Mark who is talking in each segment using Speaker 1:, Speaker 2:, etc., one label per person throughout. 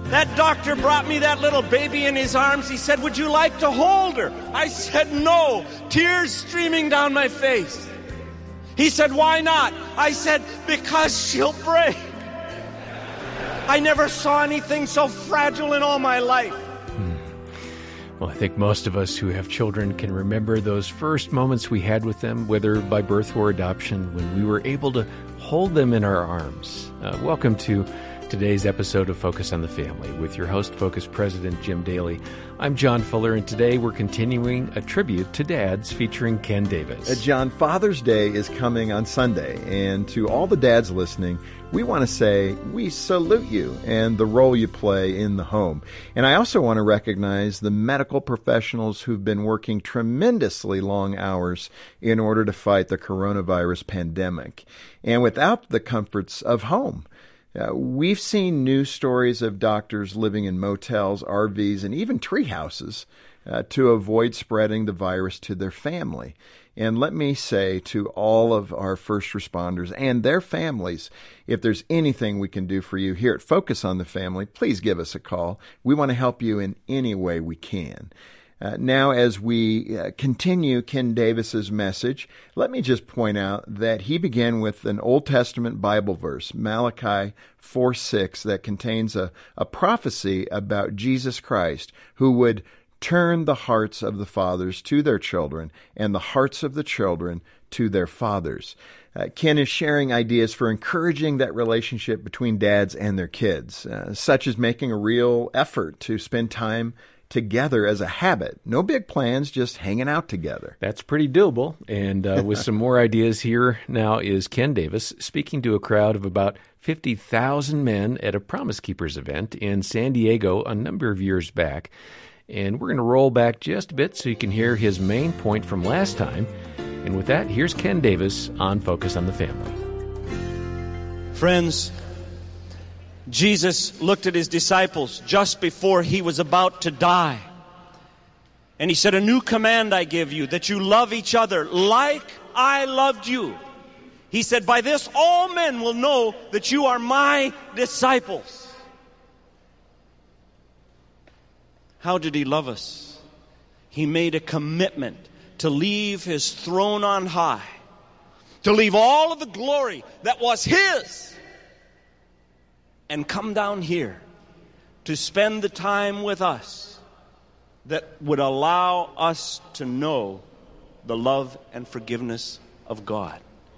Speaker 1: That doctor brought me that little baby in his arms. He said, "Would you like to hold her?" I said, "No," tears streaming down my face. He said, "Why not?" I said, "Because she'll break." I never saw anything so fragile in all my life.
Speaker 2: Well, I think most of us who have children can remember those first moments we had with them, whether by birth or adoption, when we were able to hold them in our arms. Welcome to today's episode of Focus on the Family with your host, Focus President Jim Daly. I'm John Fuller, and today we're continuing a tribute to dads featuring Ken Davis.
Speaker 3: John, Father's Day is coming on Sunday, and to all the dads listening, we want to say we salute you and the role you play in the home. And I also want to recognize the medical professionals who've been working tremendously long hours in order to fight the coronavirus pandemic. And without the comforts of home, we've seen news stories of doctors living in motels, RVs, and even tree houses to avoid spreading the virus to their family. And let me say to all of our first responders and their families, if there's anything we can do for you here at Focus on the Family, please give us a call. We want to help you in any way we can. Now, as we continue Ken Davis's message, let me just point out that he began with an Old Testament Bible verse, Malachi 4:6, that contains a prophecy about Jesus Christ, who would turn the hearts of the fathers to their children and the hearts of the children to their fathers. Ken is sharing ideas for encouraging that relationship between dads and their kids, such as making a real effort to spend time together as a habit. No big plans, just hanging out together.
Speaker 2: That's pretty doable. And with some more ideas, here now is Ken Davis speaking to a crowd of about 50,000 men at a Promise Keepers event in San Diego a number of years back. And we're going to roll back just a bit so you can hear his main point from last time. And with that, here's Ken Davis on Focus on the Family.
Speaker 1: Friends, Jesus looked at his disciples just before he was about to die. And he said, "A new command I give you, that you love each other like I loved you." He said, "By this all men will know that you are my disciples." How did he love us? He made a commitment to leave his throne on high, to leave all of the glory that was his, and come down here to spend the time with us that would allow us to know the love and forgiveness of God.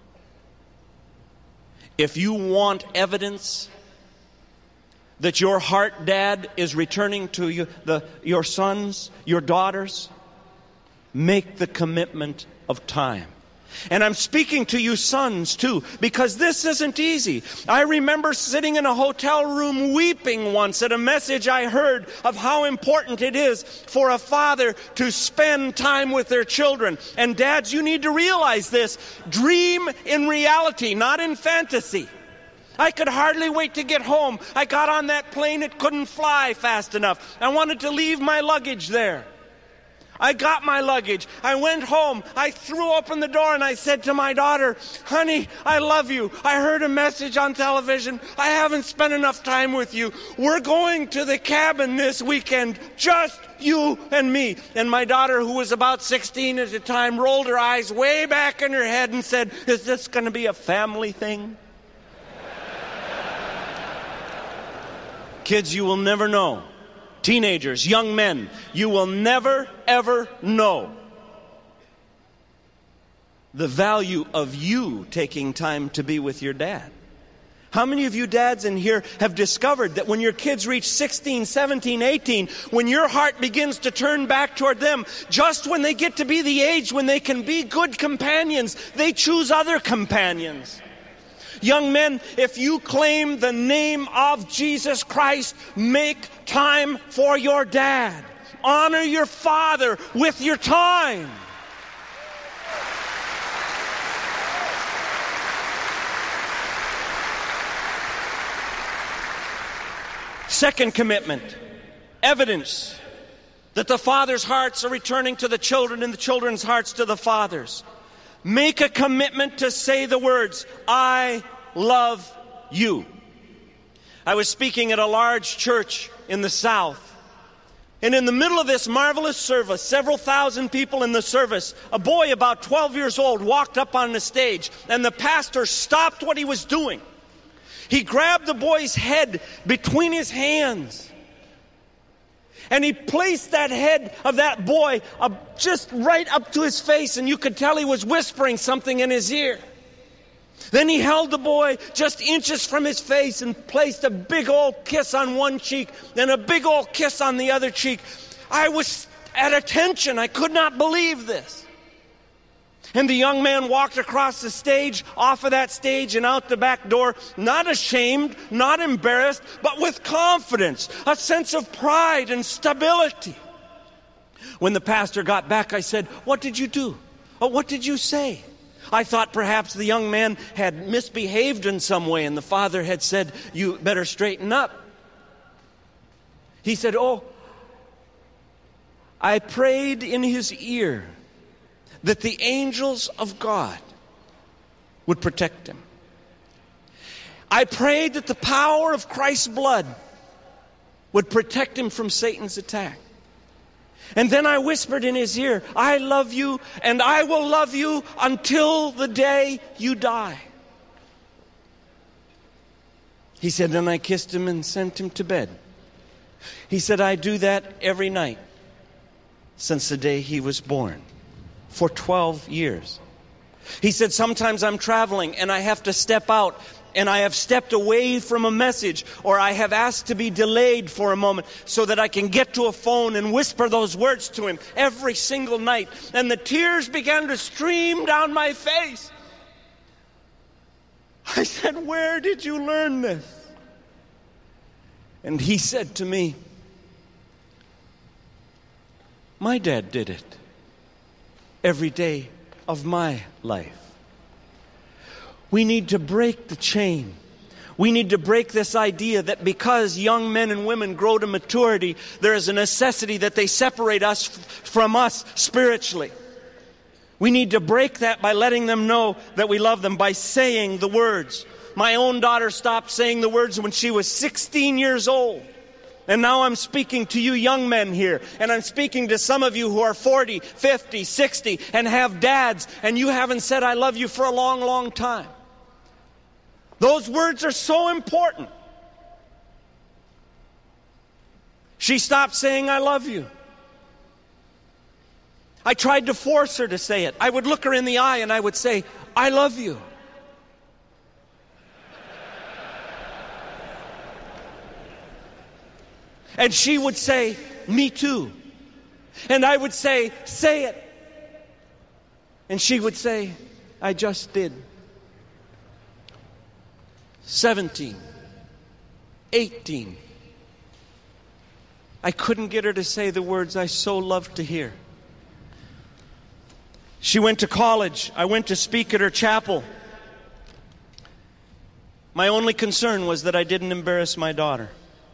Speaker 1: If you want evidence that your heart dad is returning to you, your sons, your daughters, make the commitment of time. And I'm speaking to you sons too, because this isn't easy. I remember sitting in a hotel room weeping once at a message I heard of how important it is for a father to spend time with their children. And dads, you need to realize this. Dream in reality, not in fantasy. I could hardly wait to get home. I got on that plane, it couldn't fly fast enough. I wanted to leave my luggage there. I got my luggage. I went home. I threw open the door and I said to my daughter, "Honey, I love you. I heard a message on television. I haven't spent enough time with you. We're going to the cabin this weekend, just you and me." And my daughter, who was about 16 at the time, rolled her eyes way back in her head and said, "Is this going to be a family thing?" Kids, you will never know. Teenagers, young men, you will never, ever know the value of you taking time to be with your dad. How many of you dads in here have discovered that when your kids reach 16, 17, 18, when your heart begins to turn back toward them, just when they get to be the age when they can be good companions, they choose other companions? Young men, if you claim the name of Jesus Christ, make time for your dad. Honor your father with your time. Second commitment, evidence that the father's hearts are returning to the children and the children's hearts to the fathers. Make a commitment to say the words, "I love you." I was speaking at a large church in the South. And in the middle of this marvelous service, several thousand people in the service, a boy about 12 years old walked up on the stage, and the pastor stopped what he was doing. He grabbed the boy's head between his hands, and he placed that head of that boy just right up to his face, and you could tell he was whispering something in his ear. Then he held the boy just inches from his face and placed a big old kiss on one cheek and a big old kiss on the other cheek. I was at attention. I could not believe this. And the young man walked across the stage, off of that stage and out the back door, not ashamed, not embarrassed, but with confidence, a sense of pride and stability. When the pastor got back, I said, "What did you do? What did you say?" I thought perhaps the young man had misbehaved in some way, and the father had said, "You better straighten up." He said, "Oh, I prayed in his ear that the angels of God would protect him. I prayed that the power of Christ's blood would protect him from Satan's attack. And then I whispered in his ear, I love you, and I will love you until the day you die." He said, then I kissed him and sent him to bed. He said, I do that every night since the day he was born, for 12 years. He said, sometimes I'm traveling and I have to step out, and I have stepped away from a message, or I have asked to be delayed for a moment so that I can get to a phone and whisper those words to him every single night. And the tears began to stream down my face. I said, where did you learn this? And he said to me, my dad did it every day of my life. We need to break the chain. We need to break this idea that because young men and women grow to maturity, there is a necessity that they separate us from us spiritually. We need to break that by letting them know that we love them, by saying the words. My own daughter stopped saying the words when she was 16 years old. And now I'm speaking to you young men here, and I'm speaking to some of you who are 40, 50, 60, and have dads, and you haven't said I love you for a long, long time. Those words are so important. She stopped saying, I love you. I tried to force her to say it. I would look her in the eye and I would say, I love you. And she would say, me too. And I would say it. And she would say, I just did. 17, 18. I couldn't get her to say the words I so loved to hear. She went to college. I went to speak at her chapel. My only concern was that I didn't embarrass my daughter.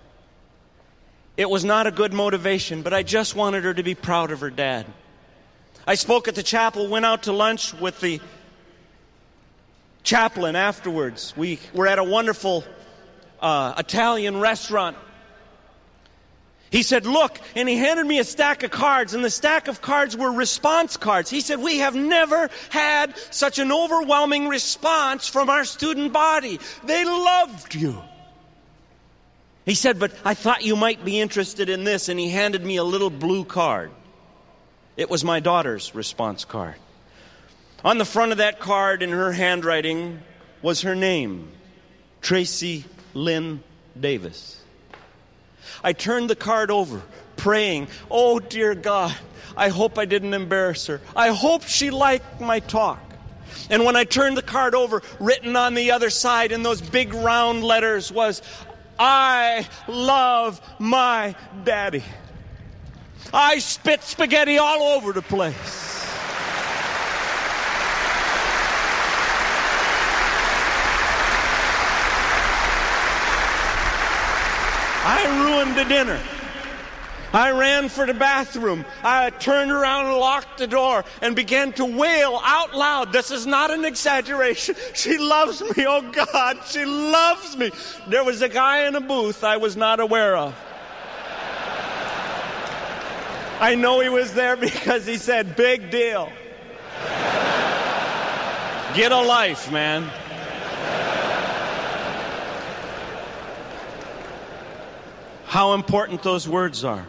Speaker 1: It was not a good motivation, but I just wanted her to be proud of her dad. I spoke at the chapel, went out to lunch with the chaplain afterwards. We were at a wonderful Italian restaurant. He said, look, and he handed me a stack of cards, and the stack of cards were response cards. He said, we have never had such an overwhelming response from our student body. They loved you. He said, but I thought you might be interested in this, and he handed me a little blue card. It was my daughter's response card. On the front of that card, in her handwriting, was her name, Tracy Lynn Davis. I turned the card over, praying, oh dear God, I hope I didn't embarrass her. I hope she liked my talk. And when I turned the card over, written on the other side in those big round letters was, I love my daddy. I spit spaghetti all over the place. I ruined the dinner. I ran for the bathroom. I turned around and locked the door and began to wail out loud. This is not an exaggeration. She loves me. Oh, God, she loves me. There was a guy in a booth I was not aware of. I know he was there because he said, "Big deal. Get a life, man." How important those words are.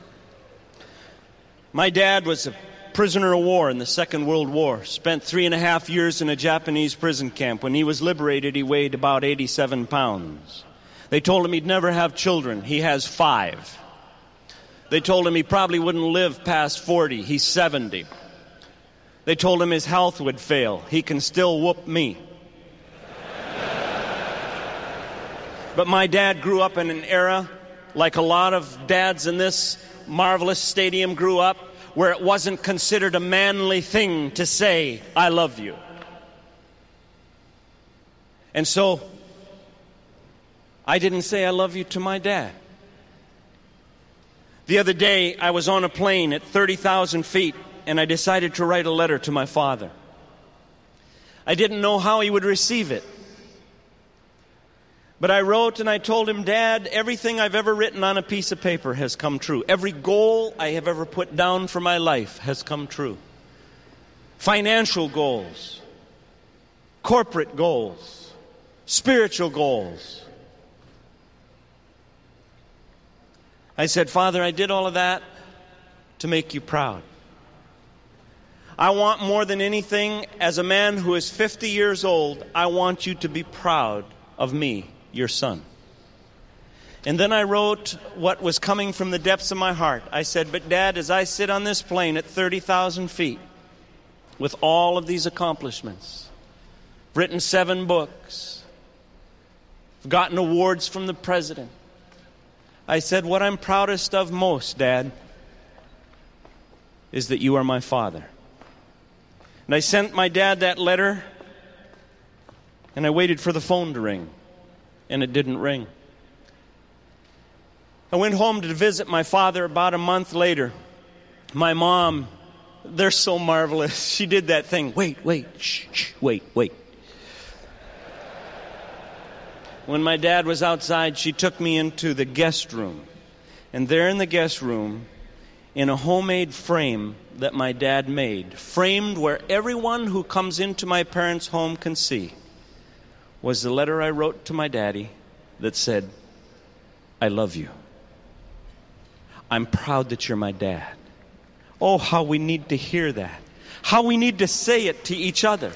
Speaker 1: My dad was a prisoner of war in the Second World War. Spent 3.5 years in a Japanese prison camp. When he was liberated, he weighed about 87 pounds. They told him he'd never have children. He has 5. They told him he probably wouldn't live past 40. He's 70. They told him his health would fail. He can still whoop me. But my dad grew up in an era, like a lot of dads in this marvelous stadium grew up, where it wasn't considered a manly thing to say, "I love you." And so, I didn't say I love you to my dad. The other day, I was on a plane at 30,000 feet, and I decided to write a letter to my father. I didn't know how he would receive it. But I wrote and I told him, "Dad, everything I've ever written on a piece of paper has come true. Every goal I have ever put down for my life has come true. Financial goals, corporate goals, spiritual goals." I said, "Father, I did all of that to make you proud. I want more than anything, as a man who is 50 years old, I want you to be proud of me, your son." And then I wrote what was coming from the depths of my heart. I said, "But Dad, as I sit on this plane at 30,000 feet with all of these accomplishments, I've written 7 books, I've gotten awards from the president. I said, what I'm proudest of most, Dad, is that you are my father." And I sent my dad that letter, and I waited for the phone to ring, and it didn't ring. I went home to visit my father about a month later. My mom, they're so marvelous. She did that thing. Wait, shh, wait. When my dad was outside, she took me into the guest room. And there in the guest room, in a homemade frame that my dad made, framed where everyone who comes into my parents' home can see, was the letter I wrote to my daddy that said, "I love you. I'm proud that you're my dad." Oh, how we need to hear that. How we need to say it to each other.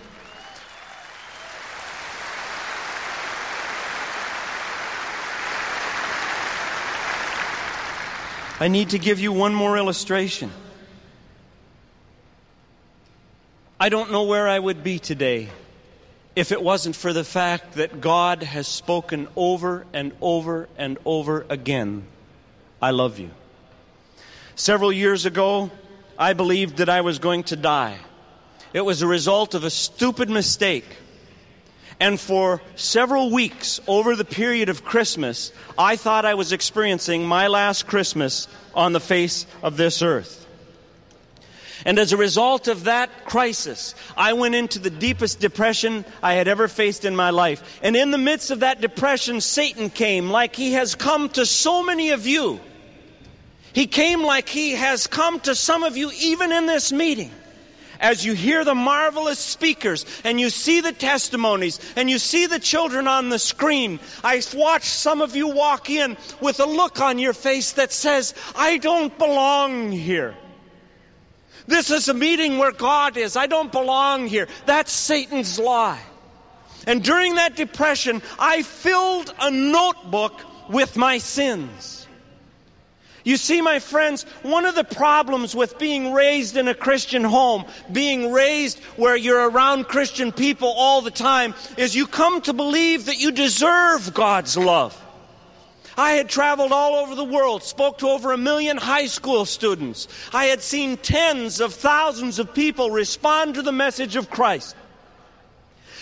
Speaker 1: I need to give you one more illustration. I don't know where I would be today if it wasn't for the fact that God has spoken over and over and over again, "I love you." Several years ago, I believed that I was going to die. It was a result of a stupid mistake. And for several weeks over the period of Christmas, I thought I was experiencing my last Christmas on the face of this earth. And as a result of that crisis, I went into the deepest depression I had ever faced in my life. And in the midst of that depression, Satan came like he has come to so many of you. He came like he has come to some of you even in this meeting. As you hear the marvelous speakers and you see the testimonies and you see the children on the screen, I watch some of you walk in with a look on your face that says, "I don't belong here. This is a meeting where God is. I don't belong here." That's Satan's lie. And during that depression, I filled a notebook with my sins. You see, my friends, one of the problems with being raised in a Christian home, being raised where you're around Christian people all the time, is you come to believe that you deserve God's love. I had traveled all over the world, spoke to over 1 million high school students. I had seen tens of thousands of people respond to the message of Christ.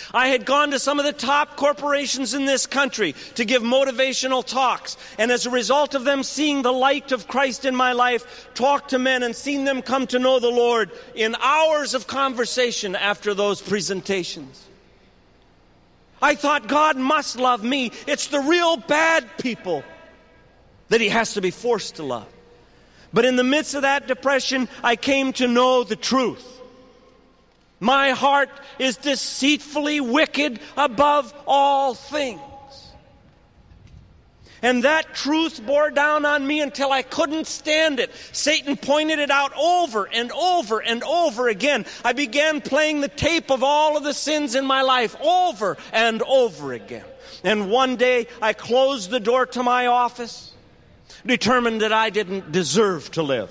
Speaker 1: I had gone to some of the top corporations in this country to give motivational talks. And as a result of them seeing the light of Christ in my life, talked to men and seen them come to know the Lord in hours of conversation after those presentations. I thought God must love me. It's the real bad people that He has to be forced to love. But in the midst of that depression, I came to know the truth. My heart is deceitfully wicked above all things. And that truth bore down on me until I couldn't stand it. Satan pointed it out over and over and over again. I began playing the tape of all of the sins in my life over and over again. And one day I closed the door to my office, determined that I didn't deserve to live.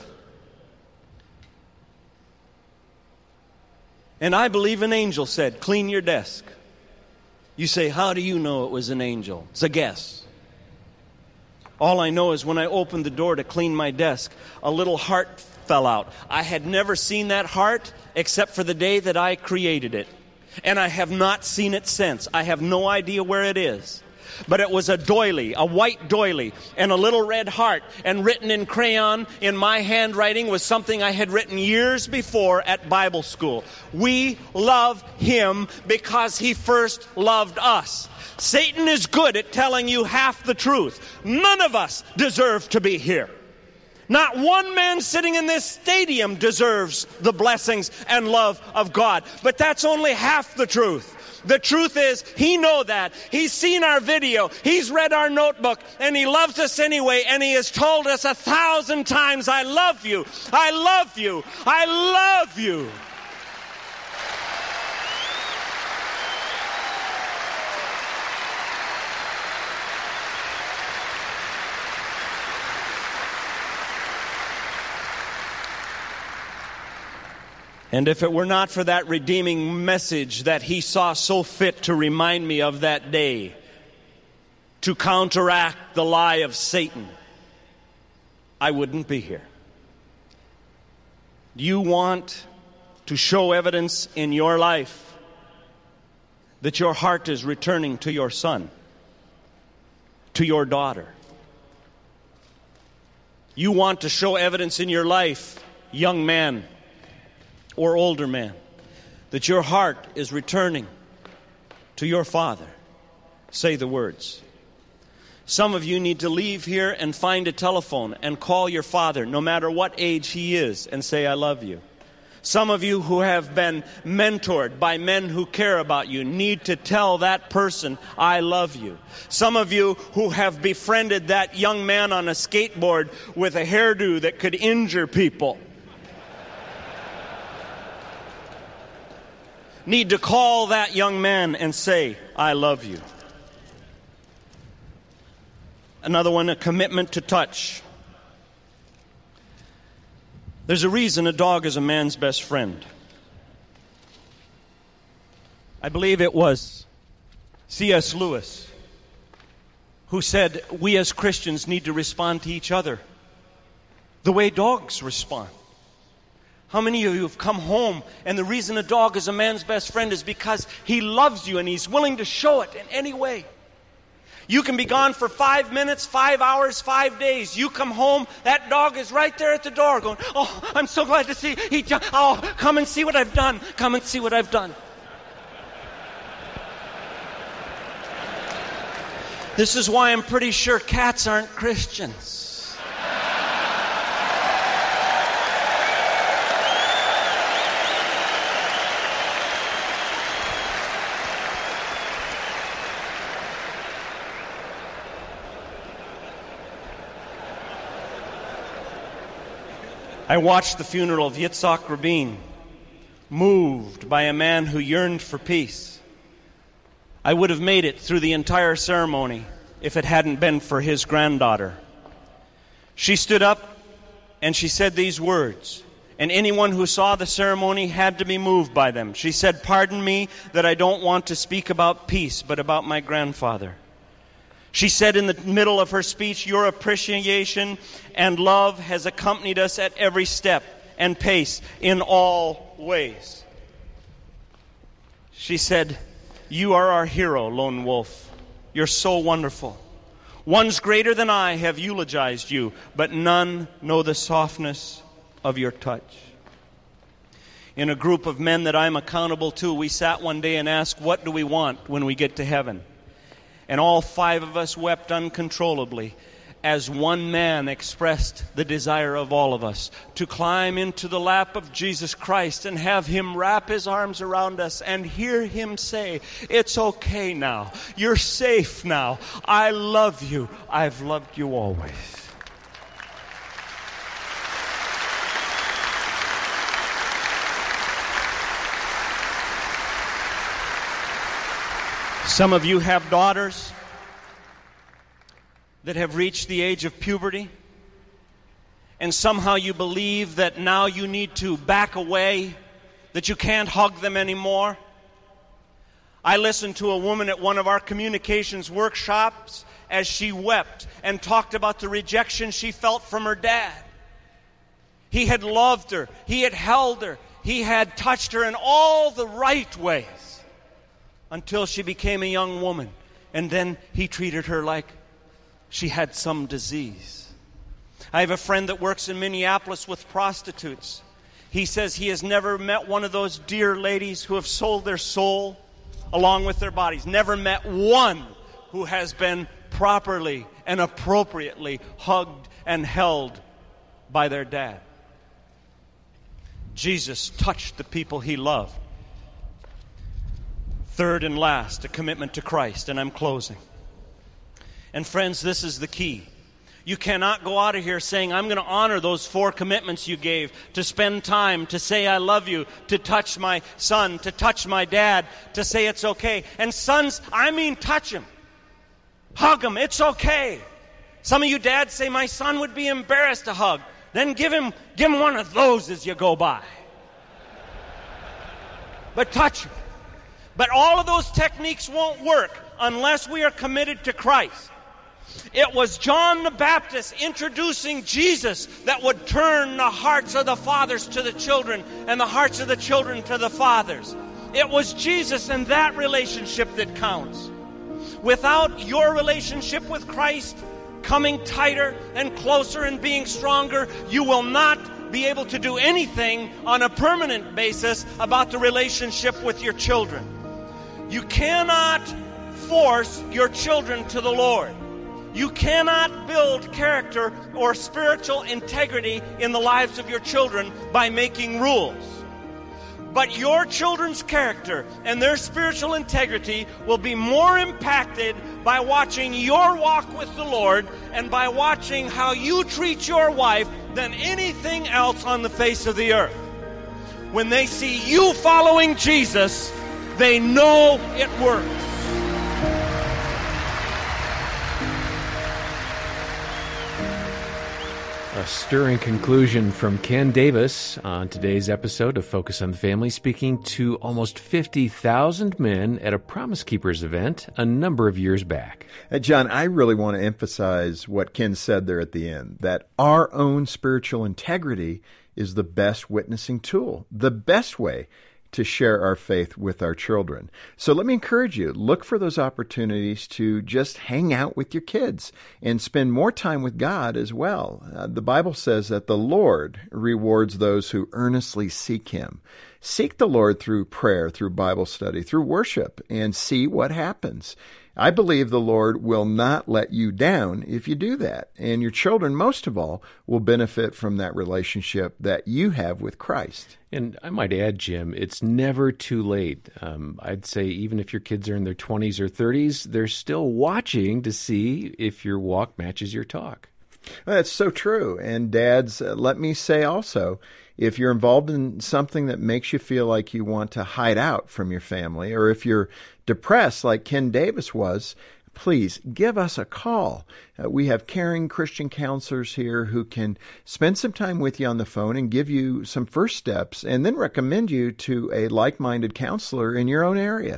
Speaker 1: And I believe an angel said, "Clean your desk." You say, "How do you know it was an angel?" It's a guess. All I know is when I opened the door to clean my desk, a little heart fell out. I had never seen that heart except for the day that I created it. And I have not seen it since. I have no idea where it is. But it was a doily, a white doily, and a little red heart. And written in crayon in my handwriting was something I had written years before at Bible school. We love Him because He first loved us. Satan is good at telling you half the truth. None of us deserve to be here. Not one man sitting in this stadium deserves the blessings and love of God. But that's only half the truth. The truth is, He knows that. He's seen our video. He's read our notebook. And He loves us anyway. And He has told us 1,000 times, "I love you. I love you. I love you." And if it were not for that redeeming message that He saw so fit to remind me of that day, to counteract the lie of Satan, I wouldn't be here. Do you want to show evidence in your life that your heart is returning to your son, to your daughter? You want to show evidence in your life, young man or older man, that your heart is returning to your Father? Say the words. Some of you need to leave here and find a telephone and call your father, no matter what age he is, and say, "I love you." Some of you who have been mentored by men who care about you need to tell that person, "I love you." Some of you who have befriended that young man on a skateboard with a hairdo that could injure people need to call that young man and say, "I love you." Another one, a commitment to touch. There's a reason a dog is a man's best friend. I believe it was C.S. Lewis who said we as Christians need to respond to each other the way dogs respond. How many of you have come home and the reason a dog is a man's best friend is because he loves you and he's willing to show it in any way? You can be gone for 5 minutes, 5 hours, 5 days. You come home, that dog is right there at the door going, "Oh, I'm so glad to see you. Oh, come and see what I've done. Come and see what I've done." This is why I'm pretty sure cats aren't Christians. I watched the funeral of Yitzhak Rabin, moved by a man who yearned for peace. I would have made it through the entire ceremony if it hadn't been for his granddaughter. She stood up and she said these words, and anyone who saw the ceremony had to be moved by them. She said, "Pardon me that I don't want to speak about peace, but about my grandfather." She said in the middle of her speech, "Your appreciation and love has accompanied us at every step and pace in all ways." She said, "You are our hero, Lone Wolf. You're so wonderful. Ones greater than I have eulogized you, but none know the softness of your touch." In a group of men that I'm accountable to, we sat one day and asked, "What do we want when we get to heaven?" And all 5 of us wept uncontrollably as one man expressed the desire of all of us to climb into the lap of Jesus Christ and have Him wrap His arms around us and hear Him say, "It's okay now. You're safe now. I love you. I've loved you always." Some of you have daughters that have reached the age of puberty, and somehow you believe that now you need to back away, that you can't hug them anymore. I listened to a woman at one of our communications workshops as she wept and talked about the rejection she felt from her dad. He had loved her, he had held her, he had touched her in all the right ways until she became a young woman, and then he treated her like she had some disease. I have a friend that works in Minneapolis with prostitutes. He says he has never met one of those dear ladies who have sold their soul along with their bodies. Never met one who has been properly and appropriately hugged and held by their dad. Jesus touched the people He loved. Third and last, a commitment to Christ, and I'm closing. And friends, this is the key. You cannot go out of here saying, "I'm going to honor those 4 commitments you gave, to spend time, to say I love you, to touch my son, to touch my dad, to say it's okay." And sons, I mean touch him. Hug him, it's okay. Some of you dads say, "My son would be embarrassed to hug." Then give him one of those as you go by. But touch him. But all of those techniques won't work unless we are committed to Christ. It was John the Baptist introducing Jesus that would turn the hearts of the fathers to the children and the hearts of the children to the fathers. It was Jesus and that relationship that counts. Without your relationship with Christ coming tighter and closer and being stronger, you will not be able to do anything on a permanent basis about the relationship with your children. You cannot force your children to the Lord. You cannot build character or spiritual integrity in the lives of your children by making rules. But your children's character and their spiritual integrity will be more impacted by watching your walk with the Lord and by watching how you treat your wife than anything else on the face of the earth. When they see you following Jesus, they know it works.
Speaker 2: A stirring conclusion from Ken Davis on today's episode of Focus on the Family, speaking to almost 50,000 men at a Promise Keepers event a number of years back.
Speaker 3: John, I really want to emphasize what Ken said there at the end, that our own spiritual integrity is the best witnessing tool, the best way to share our faith with our children. So let me encourage you, look for those opportunities to just hang out with your kids and spend more time with God as well. The Bible says that the Lord rewards those who earnestly seek Him. Seek the Lord through prayer, through Bible study, through worship, and see what happens. I believe the Lord will not let you down if you do that. And your children, most of all, will benefit from that relationship that you have with Christ.
Speaker 2: And I might add, Jim, it's never too late. I'd say even if your kids are in their 20s or 30s, they're still watching to see if your walk matches your talk.
Speaker 3: Well, that's so true. And dads, let me say also, if you're involved in something that makes you feel like you want to hide out from your family, or if you're depressed like Ken Davis was, please give us a call. We have caring Christian counselors here who can spend some time with you on the phone and give you some first steps and then recommend you to a like-minded counselor in your own area.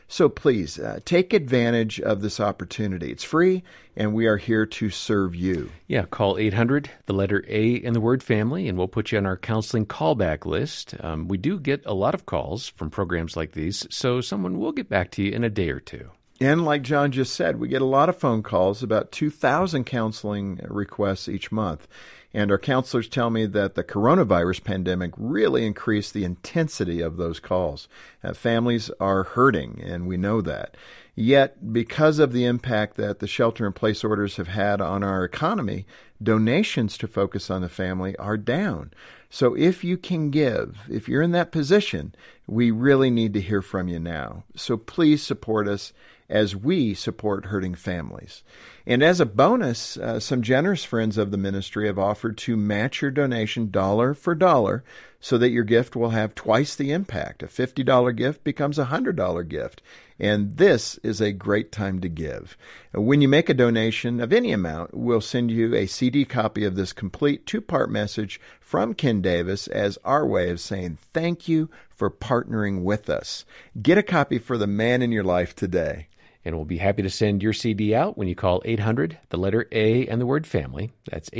Speaker 3: So please take advantage of this opportunity. It's free, and we are here to serve you.
Speaker 2: Yeah, call 800, the letter A and the word family, and we'll put you on our counseling callback list. We do get a lot of calls from programs like these, so someone will get back to you in a day or two.
Speaker 3: And like John just said, we get a lot of phone calls, about 2,000 counseling requests each month. And our counselors tell me that the coronavirus pandemic really increased the intensity of those calls. Families are hurting, and we know that. Yet, because of the impact that the shelter-in-place orders have had on our economy, donations to Focus on the Family are down. So if you can give, if you're in that position, we really need to hear from you now. So please support us as we support hurting families. And as a bonus, some generous friends of the ministry have offered to match your donation dollar for dollar so that your gift will have twice the impact. A $50 gift becomes a $100 gift. And this is a great time to give. When you make a donation of any amount, we'll send you a CD copy of this complete 2-part message from Ken Davis as our way of saying thank you for partnering with us. Get a copy for the man in your life today.
Speaker 2: And we'll be happy to send your CD out when you call 800, the letter A and the word family. That's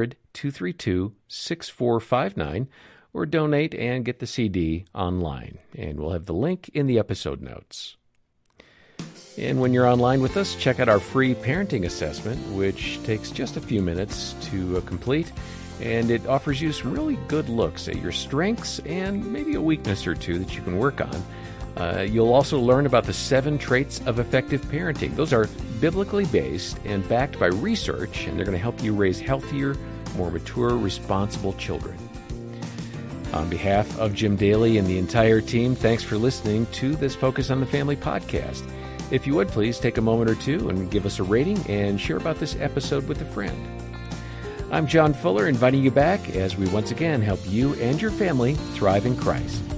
Speaker 2: 800-232-6459. Or donate and get the CD online. And we'll have the link in the episode notes. And when you're online with us, check out our free parenting assessment, which takes just a few minutes to complete. And it offers you some really good looks at your strengths and maybe a weakness or two that you can work on. You'll also learn about the 7 traits of effective parenting. Those are biblically based and backed by research, and they're going to help you raise healthier, more mature, responsible children. On behalf of Jim Daly and the entire team, thanks for listening to this Focus on the Family podcast. If you would, please take a moment or two and give us a rating and share about this episode with a friend. I'm John Fuller, inviting you back as we once again help you and your family thrive in Christ.